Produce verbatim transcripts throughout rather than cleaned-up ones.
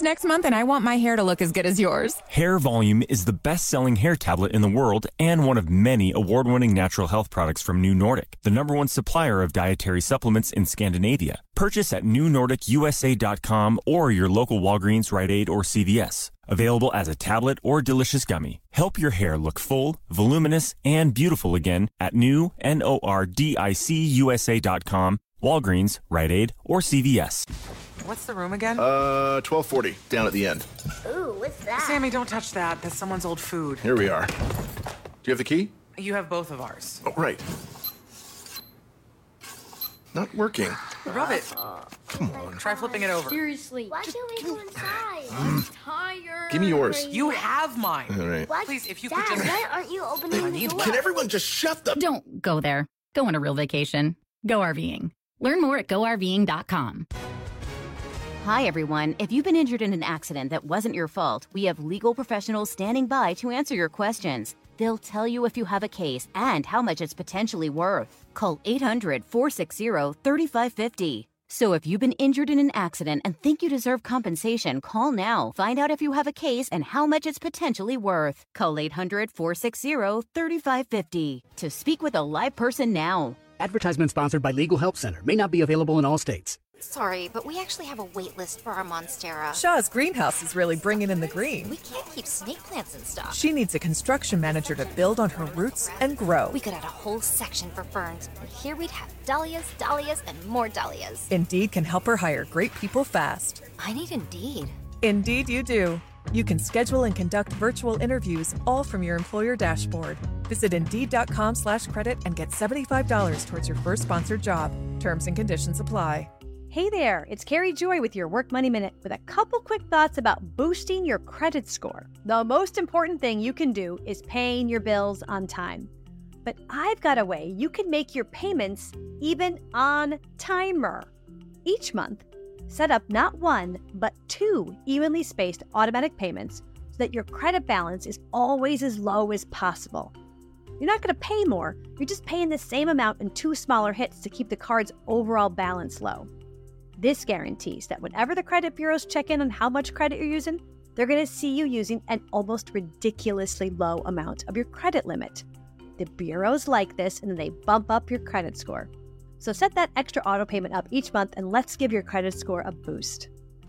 next month and I want my hair to look as good as yours. Hair Volume is the best-selling hair tablet in the world and one of many award-winning natural health products from New Nordic, the number one supplier of dietary supplements in Scandinavia. Purchase at new nordic u s a dot com or your local Walgreens, Rite Aid, or C V S. Available as a tablet or delicious gummy. Help your hair look full, voluminous, and beautiful again at new nordic u s a dot com, Walgreens, Rite Aid, or C V S. What's the room again? Uh, twelve forty, down at the end. Ooh, what's that? Sammy, don't touch that. That's someone's old food. Here we are. Do you have the key? You have both of ours. Oh, right. Not working. Rub it. Come on. Try flipping it over. Seriously. Why can't we go inside? I'm tired. Give me yours. You have mine. All right. What? Please, if you Dad, could just... why aren't you opening the door? Can everyone just shut the... Don't go there. Go on a real vacation. Go RVing. Learn more at go R V ing dot com. Hi, everyone. If you've been injured in an accident that wasn't your fault, we have legal professionals standing by to answer your questions. They'll tell you if you have a case and how much it's potentially worth. Call eight hundred, four six zero, three five five zero. So if you've been injured in an accident and think you deserve compensation, call now. Find out if you have a case and how much it's potentially worth. Call eight hundred, four six zero, three five five zero to speak with a live person now. Advertisement sponsored by Legal Help Center. May not be available in all states. Sorry, but we actually have a wait list for our Monstera. Shaw's greenhouse is really bringing in the green. We can't keep snake plants in stock. She needs a construction manager to build on her roots and grow. We could add a whole section for ferns, and here we'd have dahlias, dahlias, and more dahlias. Indeed can help her hire great people fast. I need Indeed. Indeed you do. You can schedule and conduct virtual interviews all from your employer dashboard. Visit Indeed.com slash credit and get seventy-five dollars towards your first sponsored job. Terms and conditions apply. Hey there, it's Carrie Joy with your Work Money Minute with a couple quick thoughts about boosting your credit score. The most important thing you can do is paying your bills on time. But I've got a way you can make your payments even on timer. Each month, set up not one, but two evenly spaced automatic payments so that your credit balance is always as low as possible. You're not going to pay more, you're just paying the same amount in two smaller hits to keep the card's overall balance low. This guarantees that whenever the credit bureaus check in on how much credit you're using, they're going to see you using an almost ridiculously low amount of your credit limit. The bureaus like this, and then they bump up your credit score. So set that extra auto payment up each month, and let's give your credit score a boost.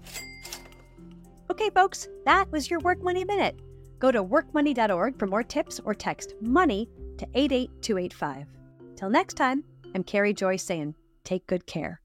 Okay, folks, that was your Work Money Minute. Go to work money dot org for more tips or text MONEY to eight eight two eight five. Till next time, I'm Carrie Joy saying, take good care.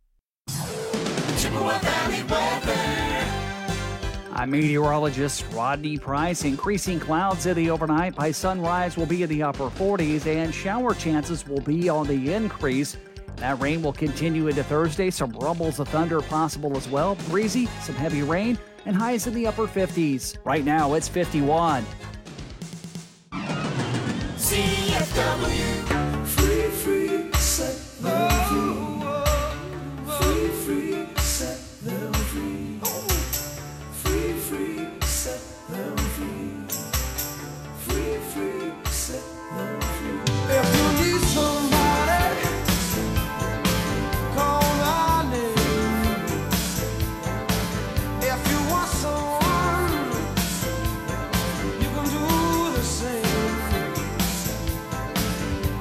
I'm meteorologist Rodney Price. Increasing clouds in the overnight. By sunrise will be in the upper forties, and shower chances will be on the increase. That rain will continue into Thursday. Some rumbles of thunder possible as well. Breezy, some heavy rain, and highs in the upper fifties. Right now, it's fifty-one. C F W. Free, free, set them free. Free, free, set them free. Free, free, set them free. Free, free, set them free. If you need somebody, call my name. If you want someone, you can do the same.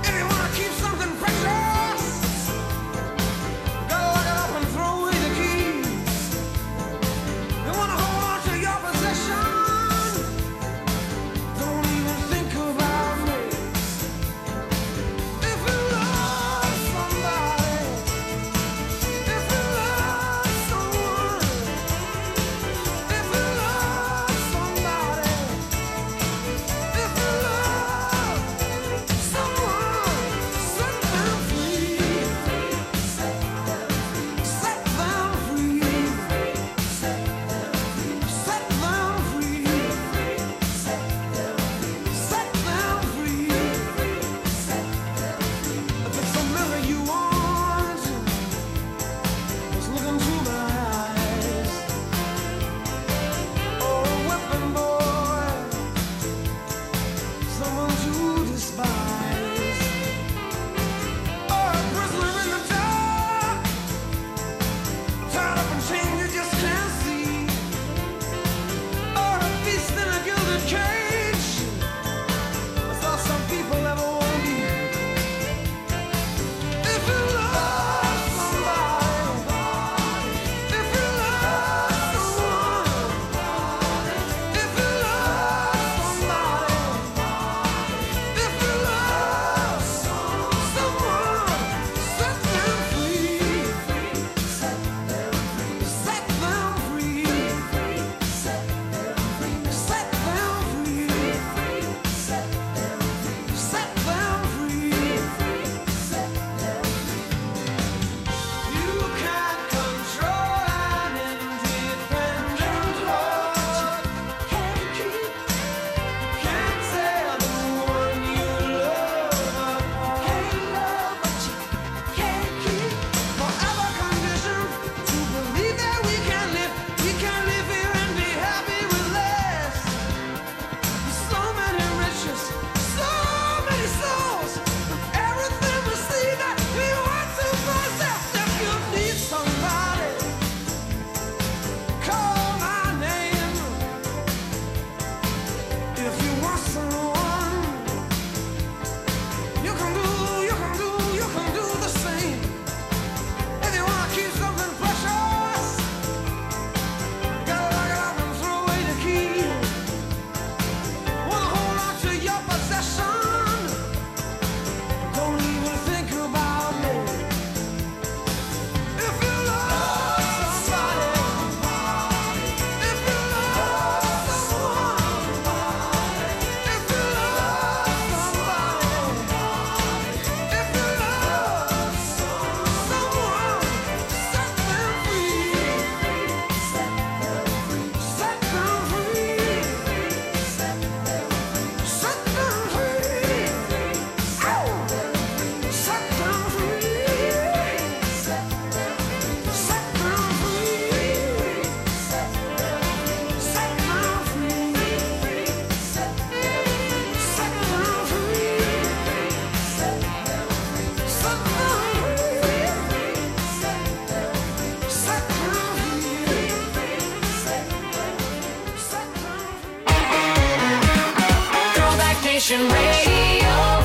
Nation Radio.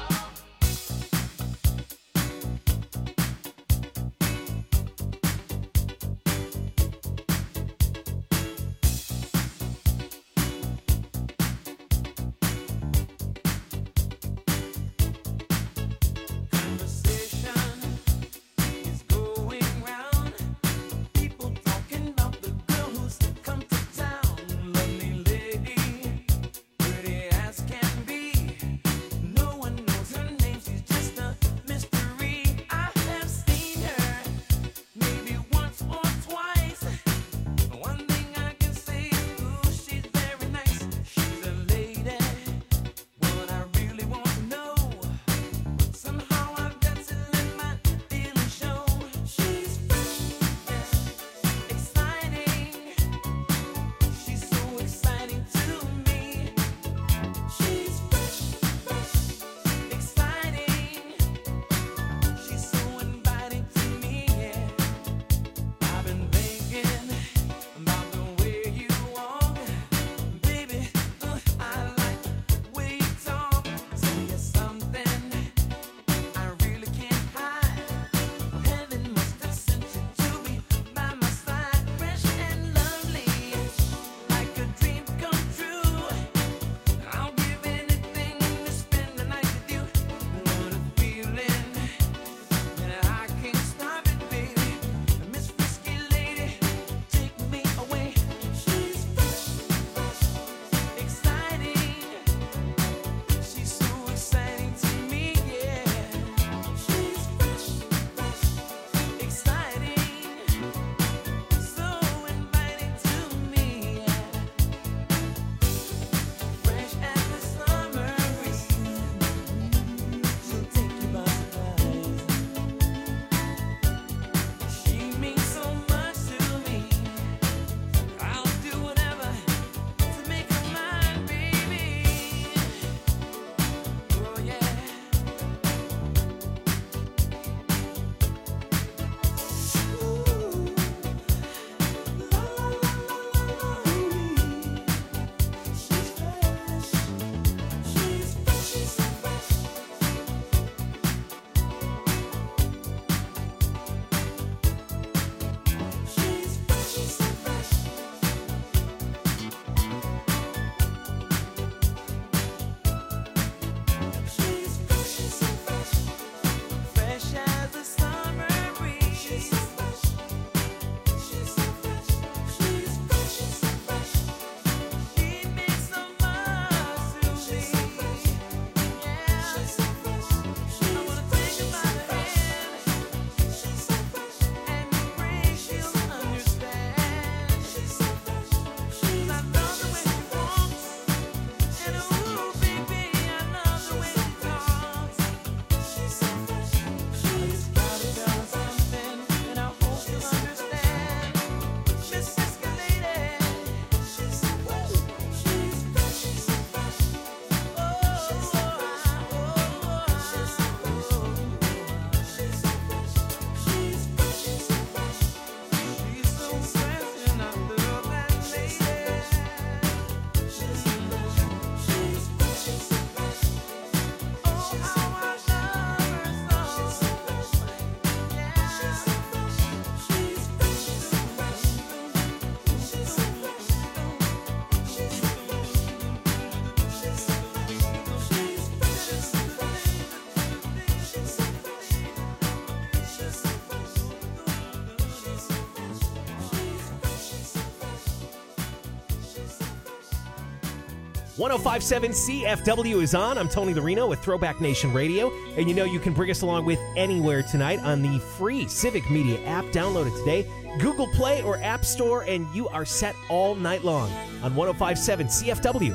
one oh five point seven C F W is on. I'm Tony Larino with Throwback Nation Radio. And you know you can bring us along with anywhere tonight on the free Civic Media app. Download it today. Google Play or App Store, and you are set all night long on one oh five point seven C F W.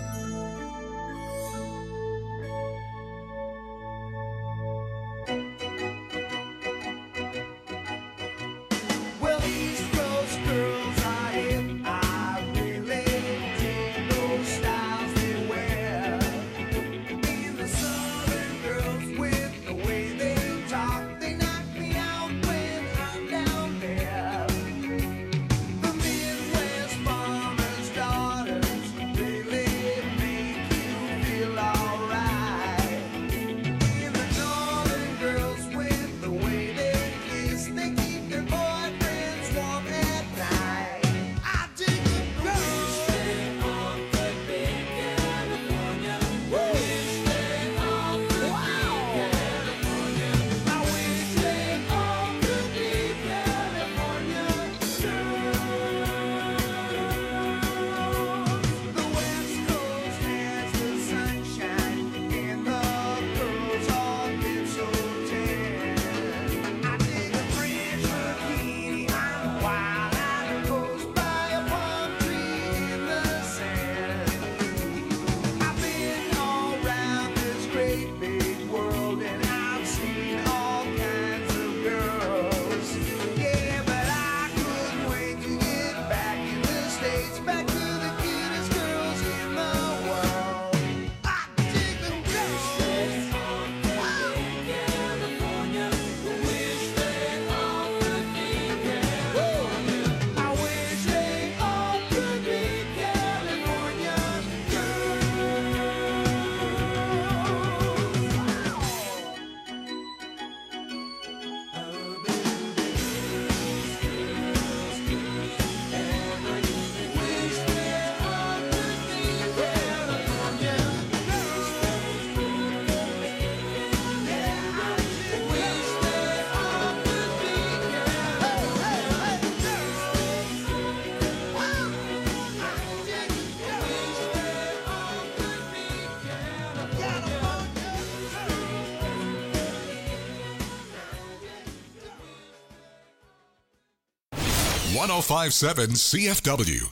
Really back to the cutest girls in the world. I dig them girls. California, wish they all could be California. I wish they all could be California one oh five point seven C F W.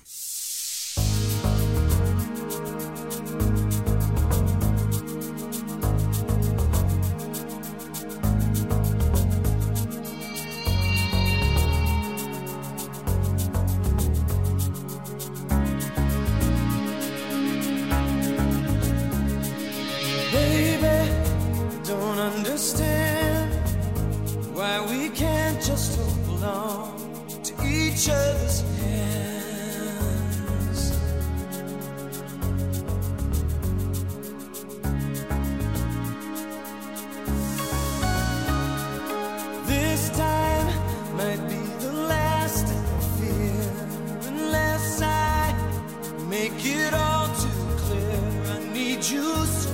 Baby, don't understand why we can't just hold on to each other's hands. This time might be the last I fear, unless I make it all too clear. I need you so.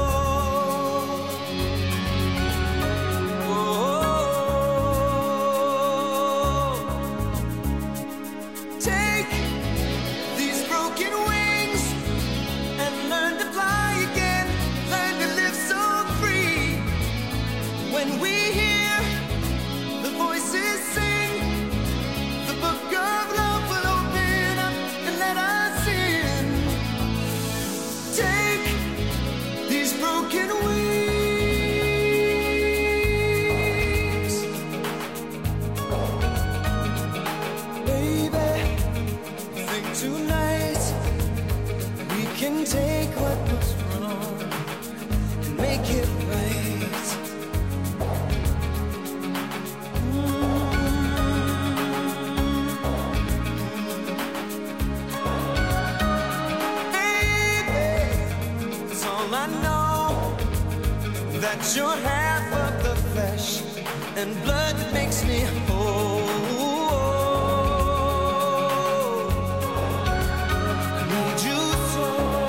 Take these broken wings and learn to fly again, learn to live so free. When we hear the voices sing, the book of love will open up and let us in. Take these broken wings, baby. Think tonight we can take what was wrong and make it right. Baby, that's all I know, that you're half of the flesh and blood that makes me whole. Need you so.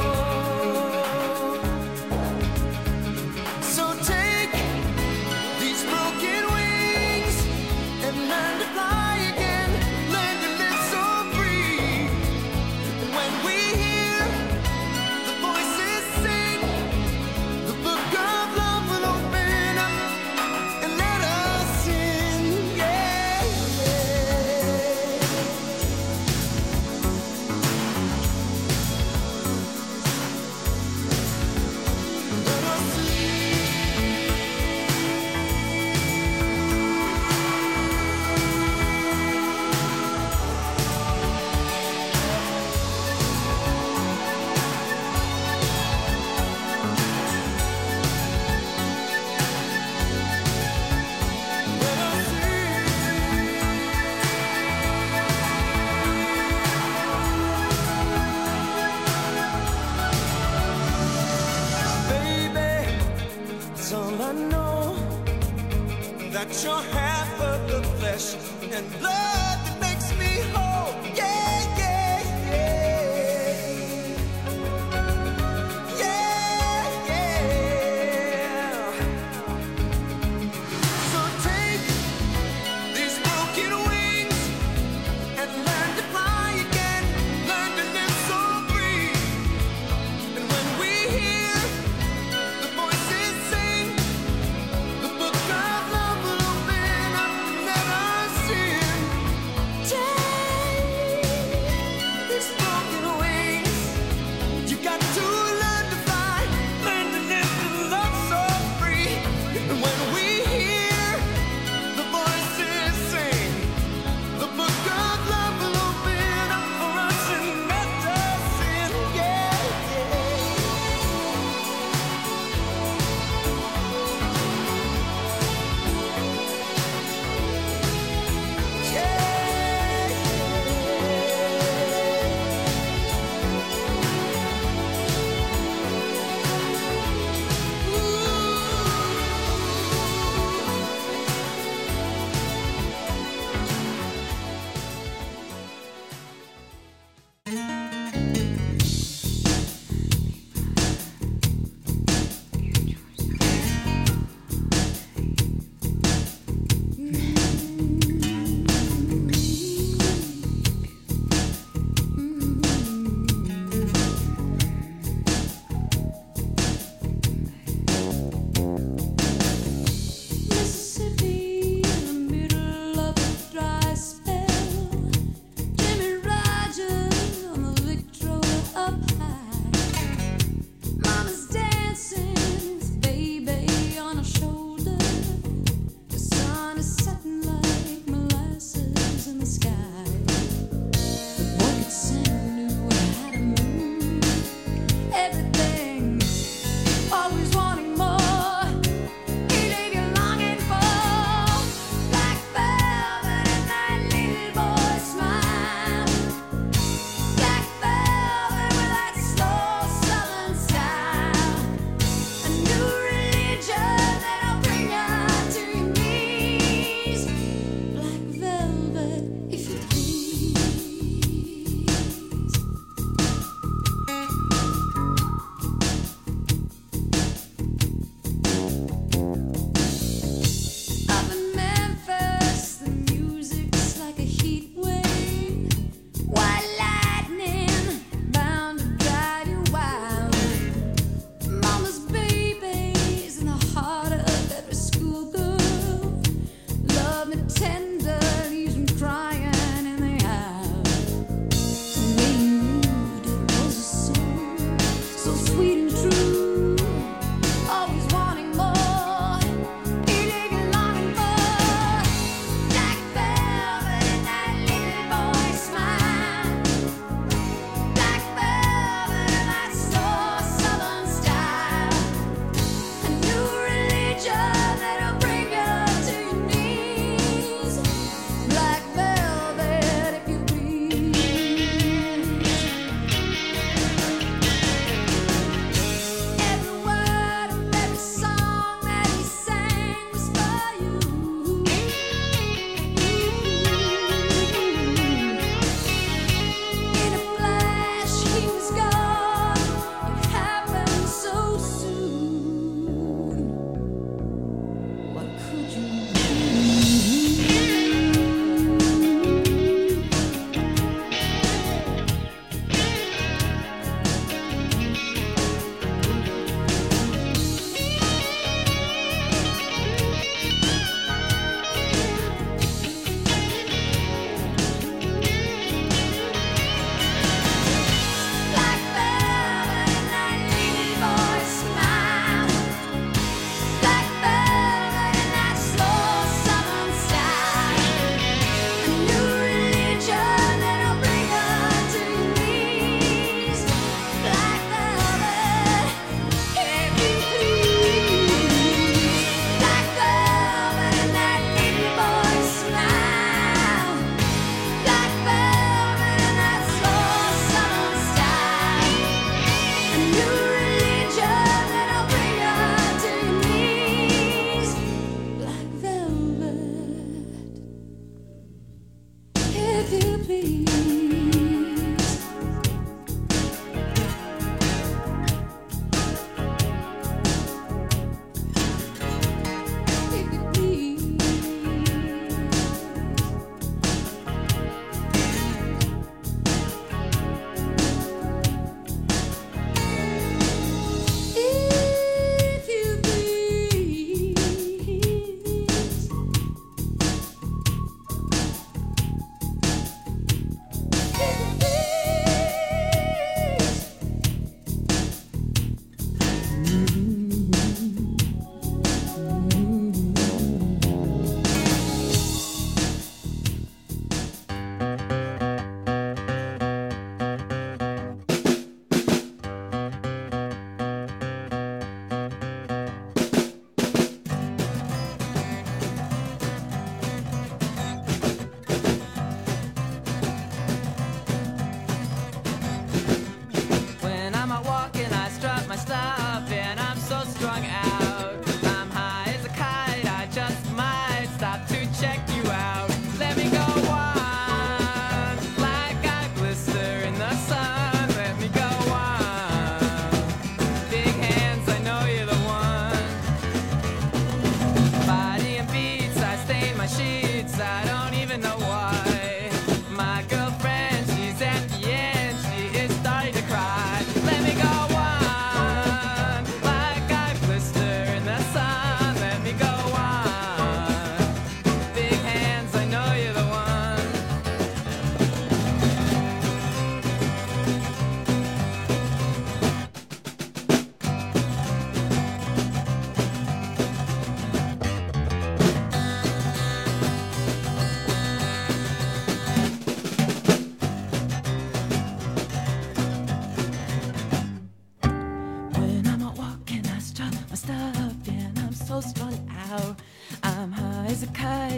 So take these broken wings and learn to fly again, learn to live so free. When we hear the voices sing, the book of love will open up and let us in. Yeah, let us baby, it's all I know, that you're half of the flesh and blood that makes me whole. Yeah, yeah, yeah. Yeah, yeah. So take these broken wings and learn to fly again, learn to live so free. And when we hear the voices sing, the book of love will open up and let us in.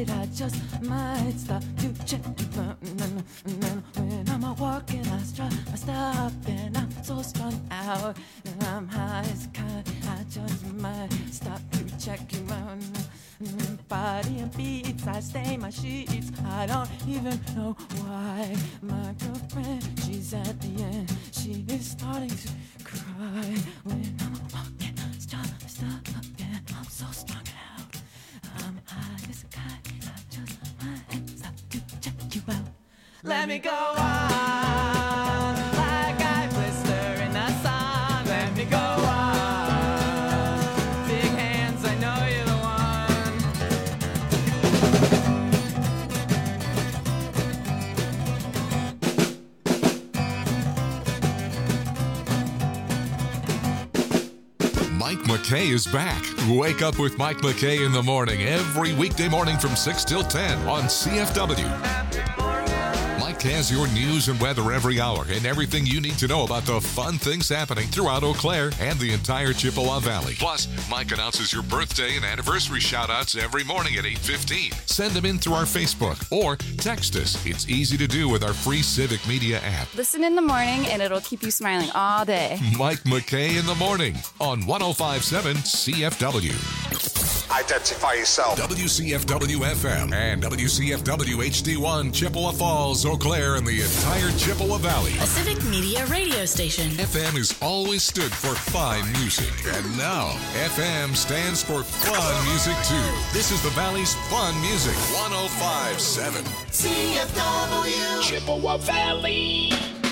afraid I just might stop to check you out. When I'm a walking, I strut, I stop, and I'm so strung out. And I'm high as a kite, I just might stop to check you out. Body and beats, I stain my sheets. I don't even know why. My girlfriend, she's at the end. She is starting to cry. When I'm walking, stop, stop, and I'm so strung out. I'm high as a kite, I just might stop to check you out. Let me go on, like I blister in the sun. Let me go on, big hands, I know you're the Mike McKay is back. Wake up with Mike McKay in the morning every weekday morning from six till ten on C F W. Mike has your news and weather every hour and everything you need to know about the fun things happening throughout Eau Claire and the entire Chippewa Valley. Plus, Mike announces your birthday and anniversary shout-outs every morning at eight fifteen. Send them in through our Facebook or text us. It's easy to do with our free Civic Media app. Listen in the morning and it'll keep you smiling all day. Mike McKay in the morning on one oh five point seven C F W. Identify yourself. W C F W F M and W C F W H D one, Chippewa Falls, Eau Claire, and the entire Chippewa Valley. A Civic Media radio station. F M has always stood for fine music. And now, F M stands for fun music, too. This is the Valley's fun music. one oh five point seven. C F W. Chippewa Valley.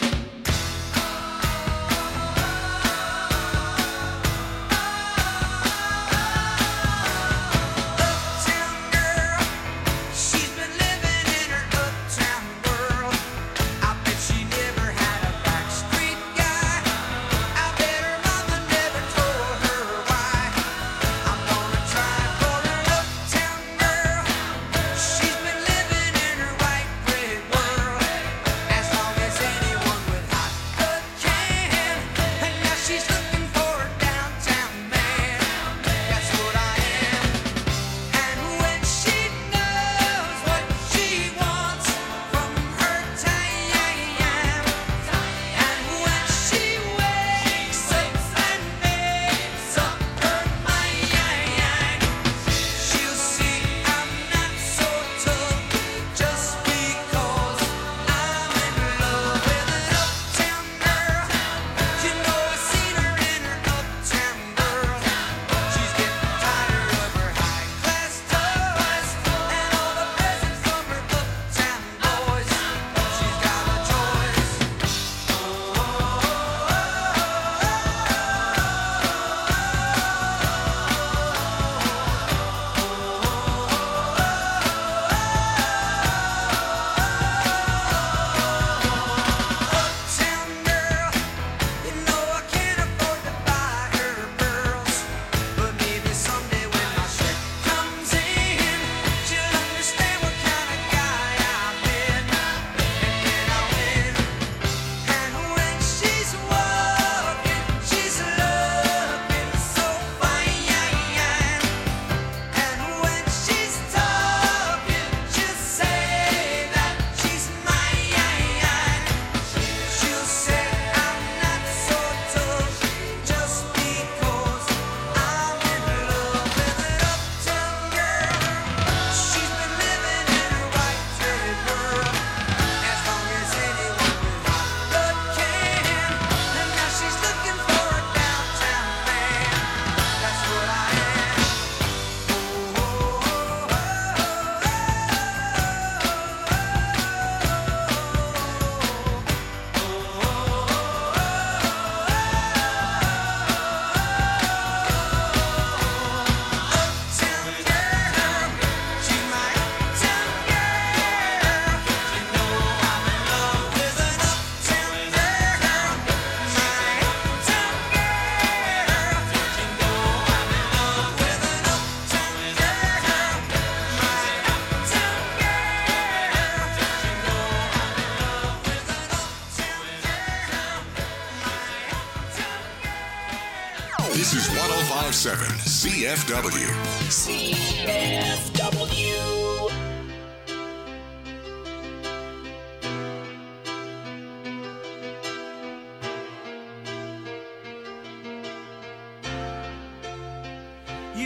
This is one oh five point seven C F W. C F W.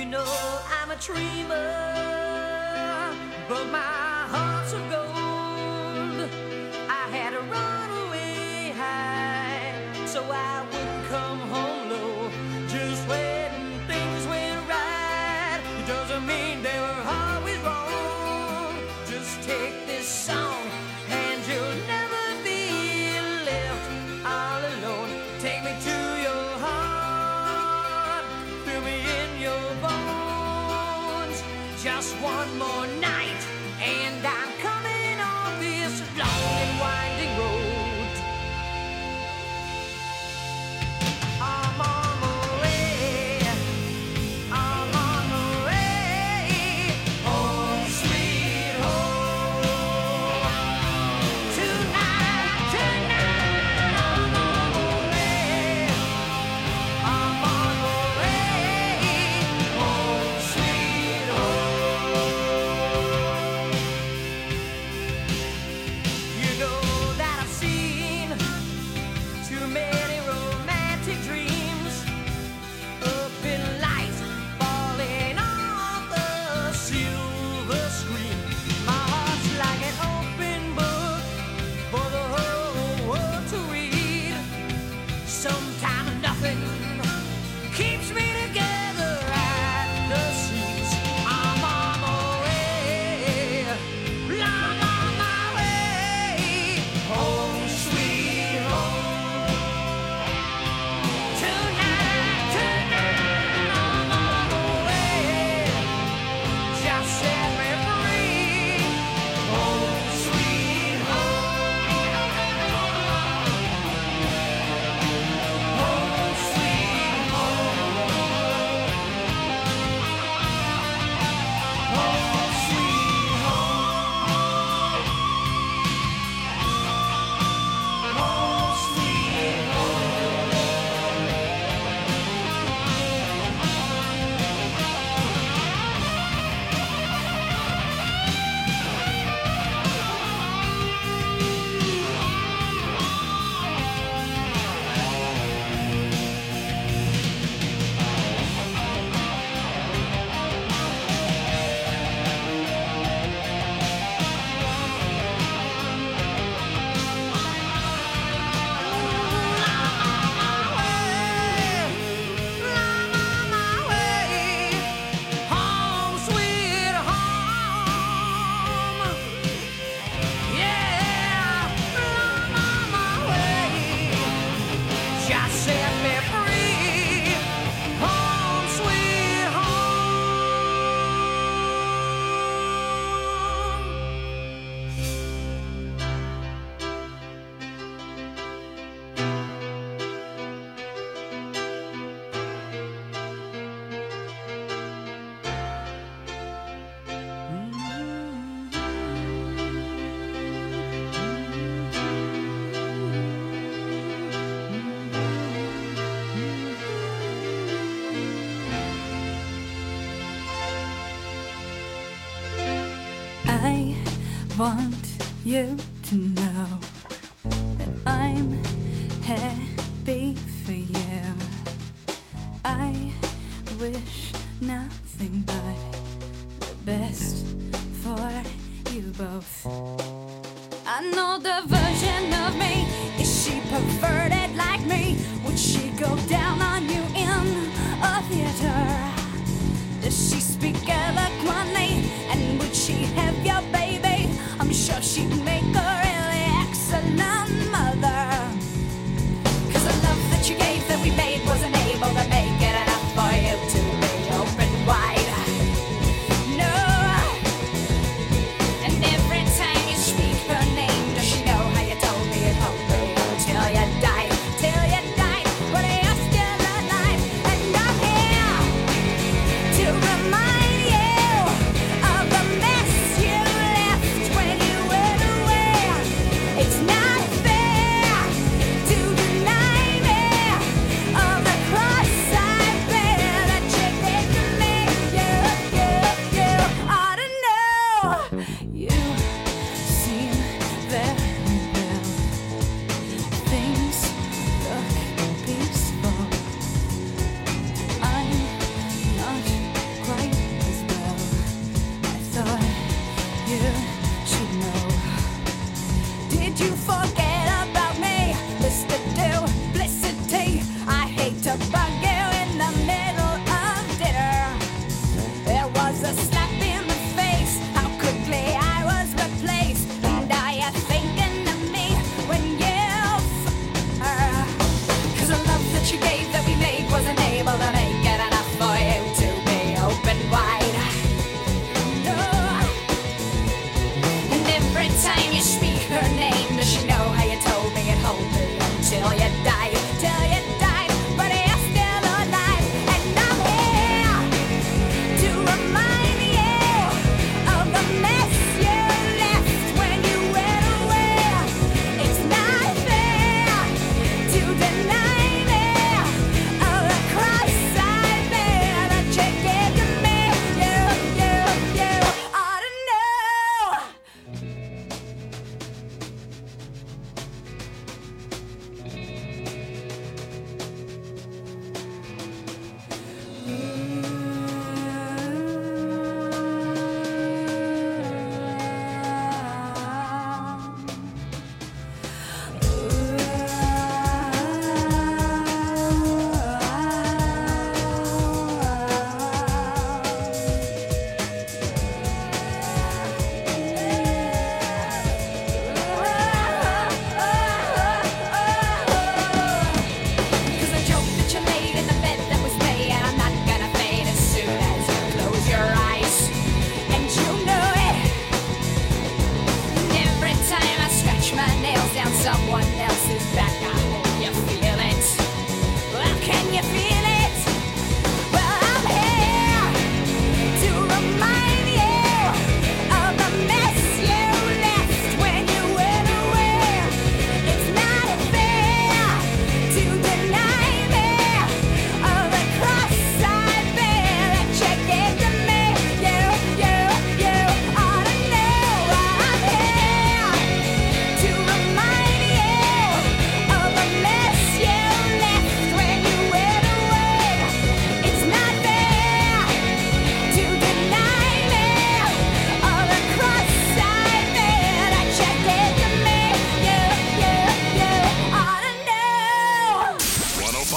know I'm a dreamer, but my heart's of gold. I had to run away high so I wouldn't come home low. Just when things went right, it doesn't mean they were always wrong. Just take this song and you'll never be left all alone. Take me to your heart, feel me in your bones. Just one more night and I'm coming on this long and winding road. I'm on my way, I'm on my way, home sweet home. Tonight, tonight, I'm on my way, I'm on my way, home sweet home. You know that I've seen too many romantic dreams up in lights falling off the silver screen. My heart's like an open book for the whole world to read. Sometimes nothing keeps me together at the seams. I'm on my way, I'm on my way, home sweet home. Tonight, tonight, I'm on my way. Just set me free, home sweet home. Home sweet home. Home sweet home. Home sweet home. Home sweet home. Yeah, I'm on my way. Just set me free. Home sweet I want you to know that I'm happy for you. I wish nothing but the best for you both. I know the version of me. Is she perverted like me? Would she go down on you in a theater? Does she speak eloquently? And would she have your baby? I'm sure she'd make a really excellent mother. Cause the love that you gave that we made wasn't able to make it enough for you to be open wide. No. And every time you speak her name, does she know how you told me it won't be till you died? Till you died, but you're still alive. And I'm here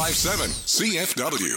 five seven C F W.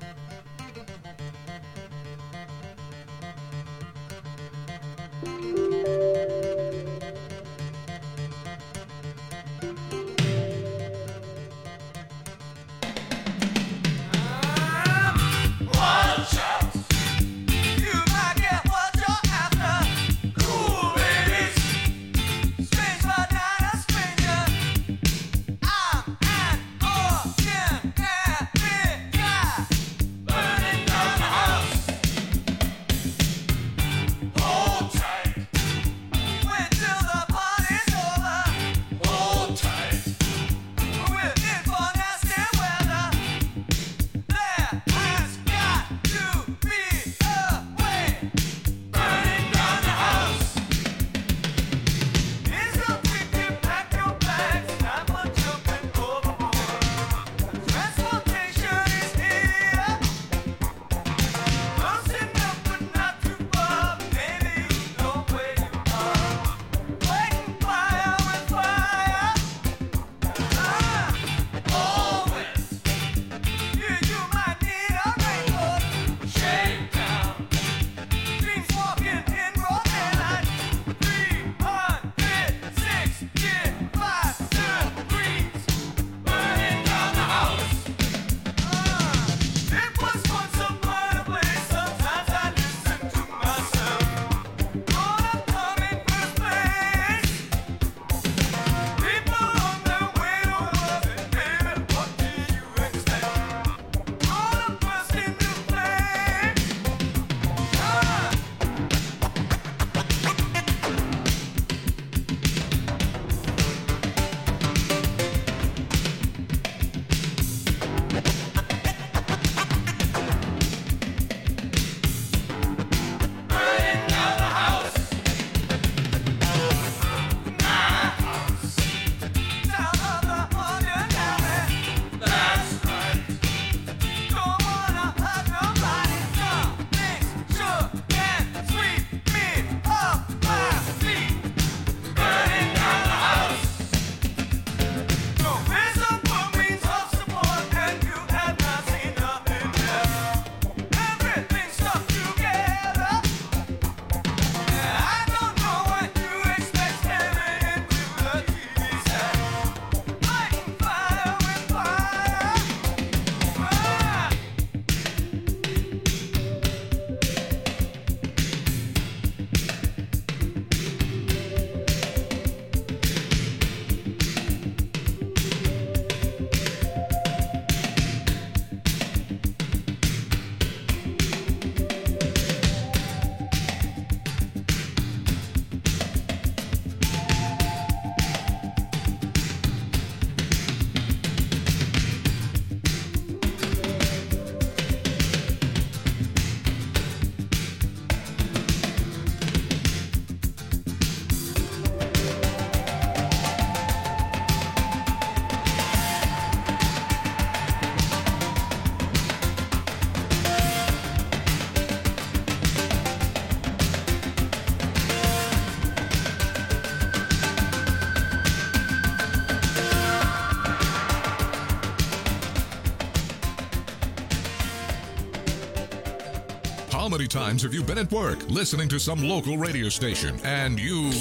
How many times have you been at work listening to some local radio station and you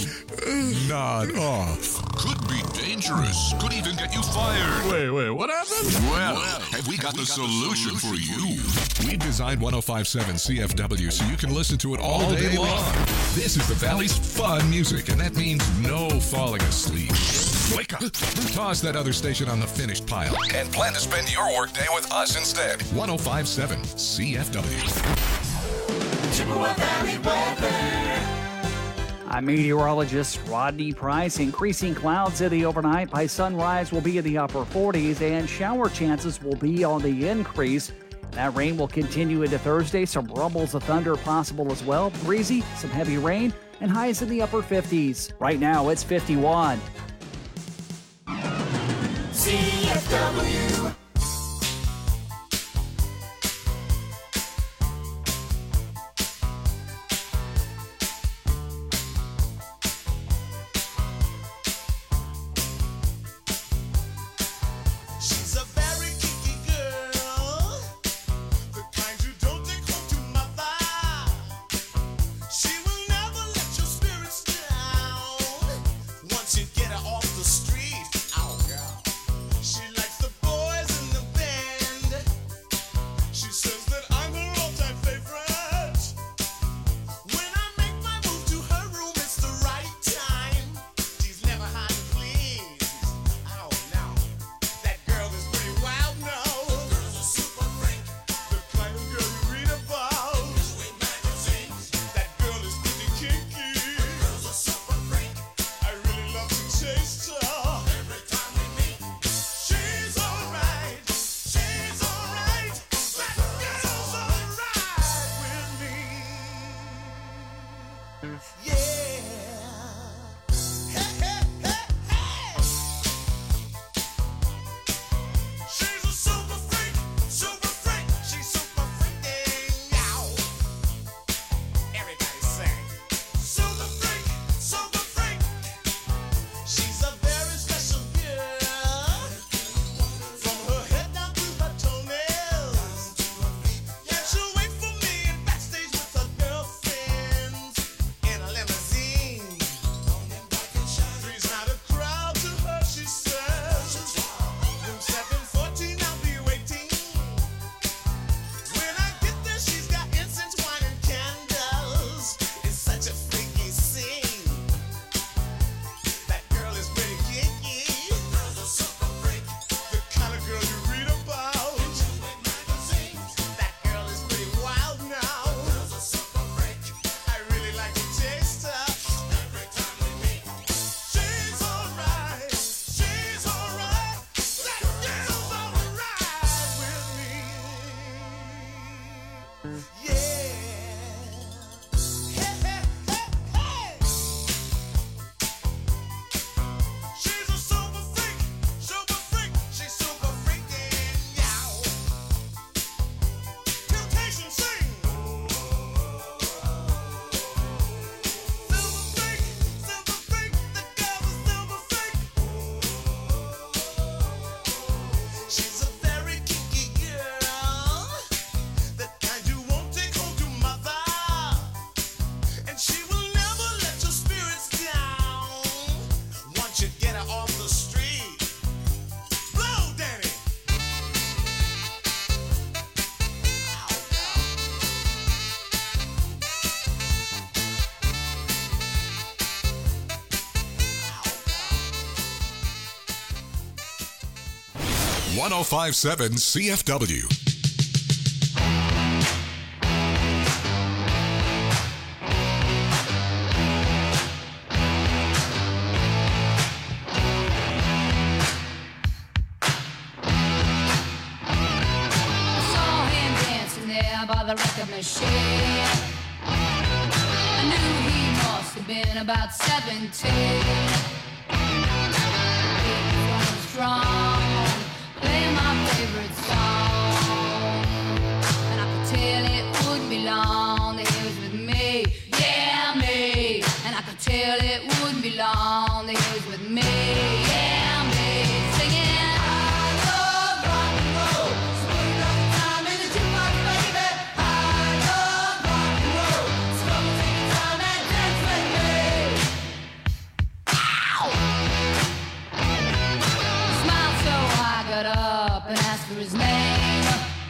nod off? Could be dangerous. Could even get you fired. Wait, wait, what happened? Well, have we got, the, got solution the solution for you? We designed one oh five point seven C F W so you can listen to it all, all day, day long. long. This is the Valley's fun music, and that means no falling asleep. Wake up. Toss that other station on the finished pile and plan to spend your workday with us instead. one oh five point seven C F W. Chippewa Valley weather. I'm meteorologist Rodney Price. Increasing clouds in the overnight. By sunrise, will be in the upper forties, and shower chances will be on the increase. That rain will continue into Thursday. Some rumbles of thunder possible as well. Breezy, some heavy rain, and highs in the upper fifties. Right now, it's fifty-one. C F W. She's a very kinky girl. one oh five point seven C F W. By the record machine, I knew he must have been about seventeen. He was strong, playing my favorite song, and I could tell it wouldn't be long that he was with me, yeah me. And I could tell it wouldn't be long that he was with me, yeah me. Singing. And asked for his name.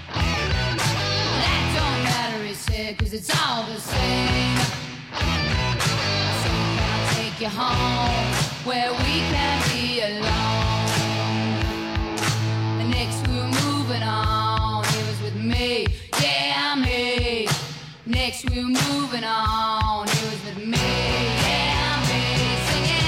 That don't matter, he said, cause it's all the same. So can I take you home where we can be alone? And next we were moving on. He was with me, yeah me. Next we were moving on. He was with me, yeah me. Singing.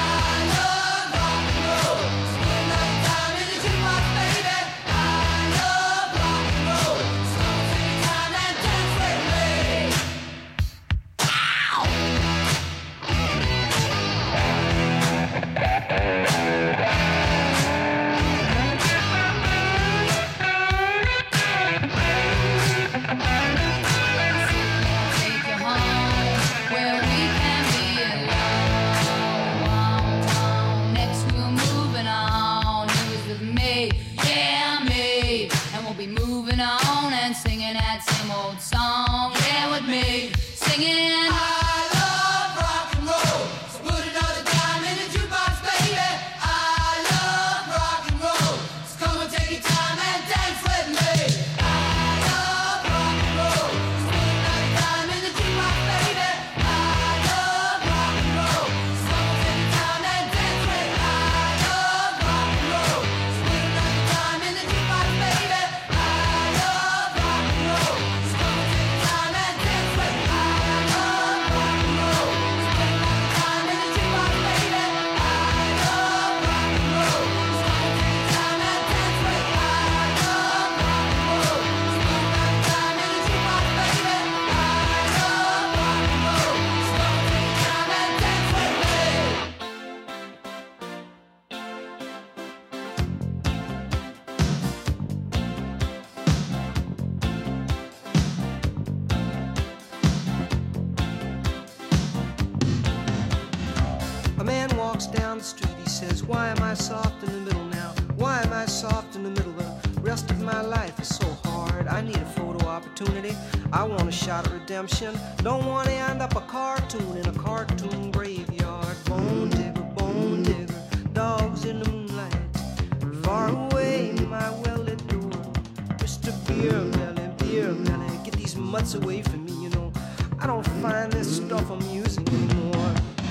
Down the street, he says, why am I soft in the middle now? Why am I soft in the middle? The rest of my life is so hard. I need a photo opportunity. I want a shot of redemption. Don't want to end up a cartoon in a cartoon graveyard. Bone digger, bone digger, dogs in the moonlight. Far away, my well-lit door. Mister Beer Melly, Beer Melly, get these mutts away from me, you know. I don't find this stuff amusing anymore.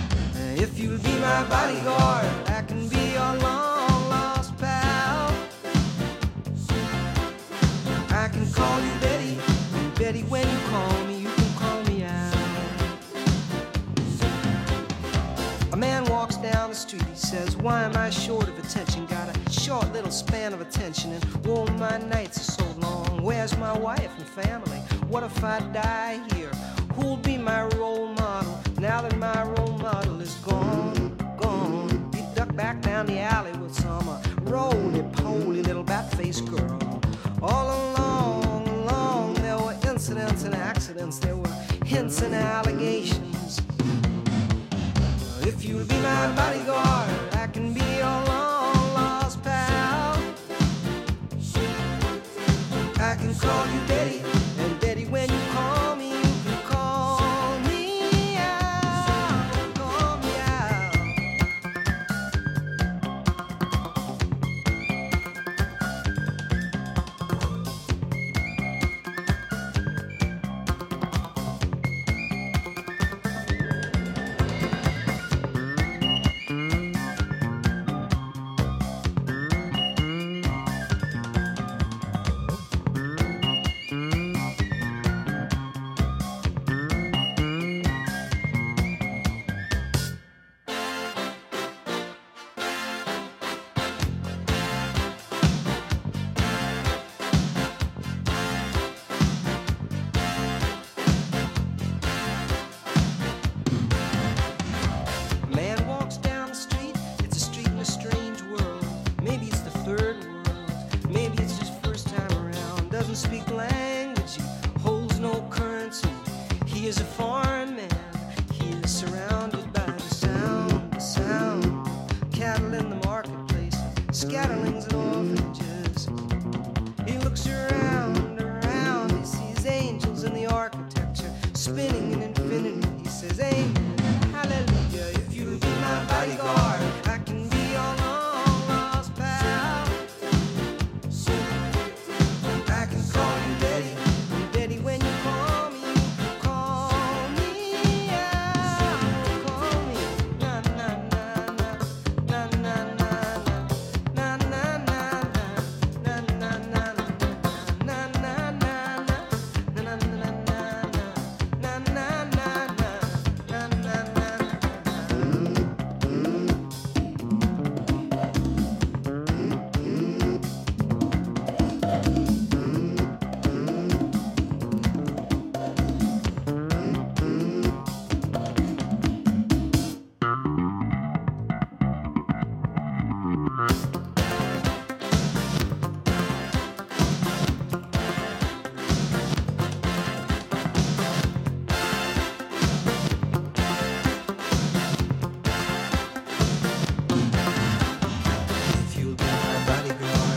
If you'll be my bodyguard, I can be your long-lost pal. I can call you Betty, and Betty, when you call me, you can call me out. A man walks down the street, he says, why am I short of attention? Got a short little span of attention, and oh, my nights are so long. Where's my wife and family? What if I die here? Who'll be my role model now that my role model is gone, gone? He ducked back down the alley with some uh, roly-poly little bat-faced girl. All along, along, there were incidents and accidents. There were hints and allegations. If you'll be my bodyguard, I can be your long-lost pal. I can call you Daddy, and Daddy, when you call me, speak language, he holds no currency. He is a foreign man. He is surrounded by the sound, the sound. Cattle in the marketplace, scatterlings and orphanages. He looks around, around. He sees angels in the architecture, spinning in infinity. He says, amen, hallelujah. If you'll be my bodyguard, I can be your long lost pal. I can call you Betty, and Betty, when you call me, you call me out. Call me, na na na na, na na na na, na na na na, na na na na, na na na na, na na na na, na na na na, na na na. If you'll be my bodyguard,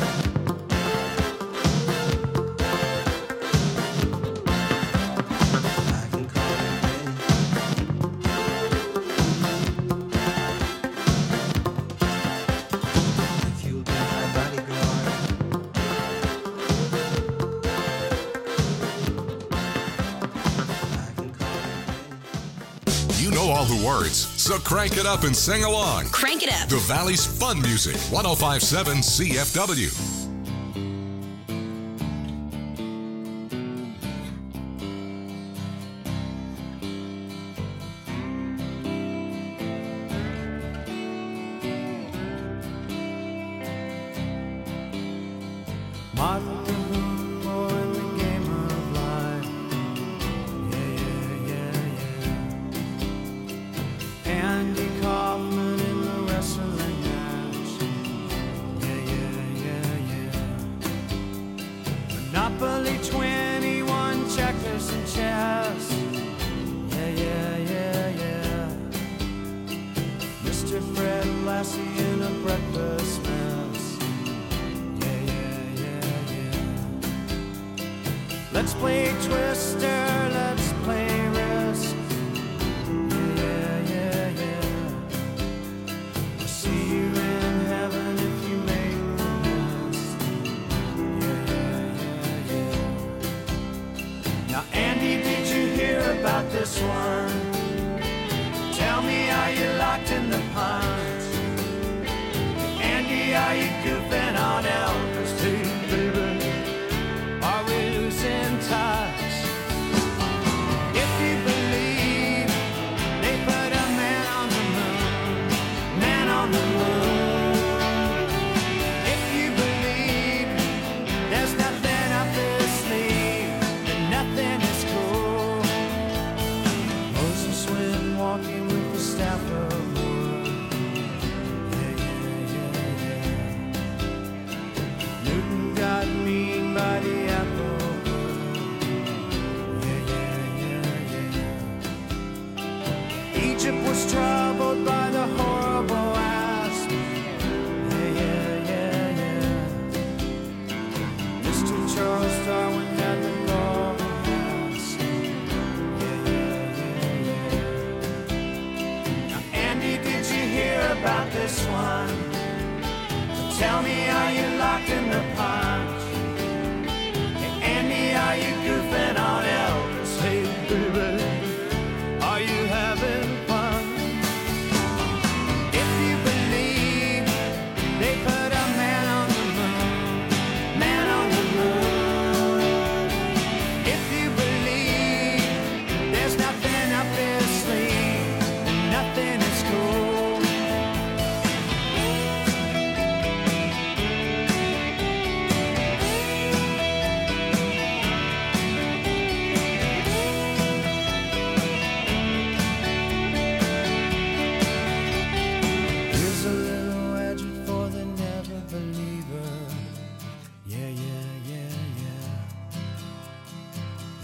I can call you Betty. If you'll be my bodyguard, You know all the words, so crank it up and sing along. Crank it up. The Valley's fun music, one oh five point seven C F W. Martin Rumbo in the game of life. Yeah, yeah, yeah, yeah. Andy Kaufman in the wrestling match. Yeah, yeah, yeah, yeah. Monopoly twenty-one, checkers and chess. Yeah, yeah, yeah, yeah. Mister Fred Lassie in a breakfast mess. Yeah, yeah, yeah, yeah. Let's play Twister, let's play Risk. Yeah, yeah, yeah. I'll see you in heaven if you make the list. Yeah, yeah, yeah, yeah. Now, Andy, did you hear about this one? Tell me, are you locked in the punch? Andy, are you goofing on Elvis too, baby? Are we losing touch? If you believe they put a man on the moon, man on the moon. If you believe there's nothing up his sleeve, then nothing is cool. Moses went walking with the staff of wood. Yeah, yeah, yeah, yeah. Newton got mean by the apple wood. Yeah, yeah, yeah, yeah. Egypt was troubled by the horrible asp. Yeah, yeah, yeah, yeah. Mister Charles Darwin had the golden mask. Yeah, yeah, yeah, yeah. Now, Andy, did you hear about this one? Tell me, are you locked in the punch? Hey, Andy, are you goofing on Elvis? Hey, baby, are you having fun?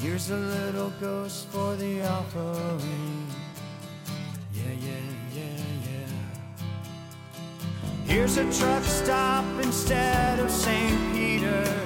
Here's a little ghost for the offering. Yeah, yeah, yeah, yeah. Here's a truck stop instead of Saint Peter's.